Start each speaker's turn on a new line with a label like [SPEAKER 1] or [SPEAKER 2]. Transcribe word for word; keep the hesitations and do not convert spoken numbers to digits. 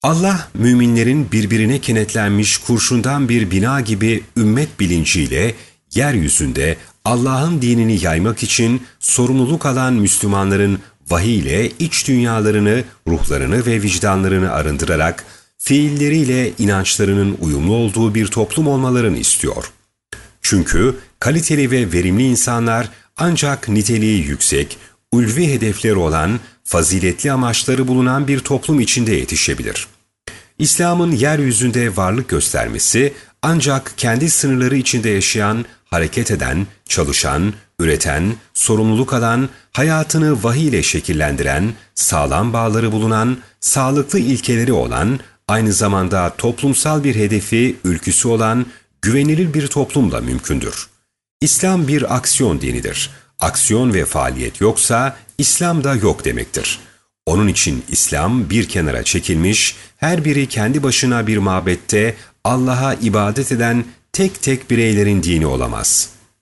[SPEAKER 1] Allah, müminlerin birbirine kenetlenmiş kurşundan bir bina gibi ümmet bilinciyle, yeryüzünde Allah'ın dinini yaymak için sorumluluk alan Müslümanların vahiy ile iç dünyalarını, ruhlarını ve vicdanlarını arındırarak, fiilleriyle inançlarının uyumlu olduğu bir toplum olmalarını istiyor. Çünkü kaliteli ve verimli insanlar ancak niteliği yüksek, ulvi hedefleri olan, faziletli amaçları bulunan bir toplum içinde yetişebilir. İslam'ın yeryüzünde varlık göstermesi ancak kendi sınırları içinde yaşayan, hareket eden, çalışan, üreten, sorumluluk alan, hayatını vahiy ile şekillendiren, sağlam bağları bulunan, sağlıklı ilkeleri olan, aynı zamanda toplumsal bir hedefi, ülküsü olan, güvenilir bir toplumla mümkündür. İslam bir aksiyon dinidir. Aksiyon ve faaliyet yoksa İslam da yok demektir. Onun için İslam bir kenara çekilmiş, her biri kendi başına bir mabette Allah'a ibadet eden tek tek bireylerin dini olamaz.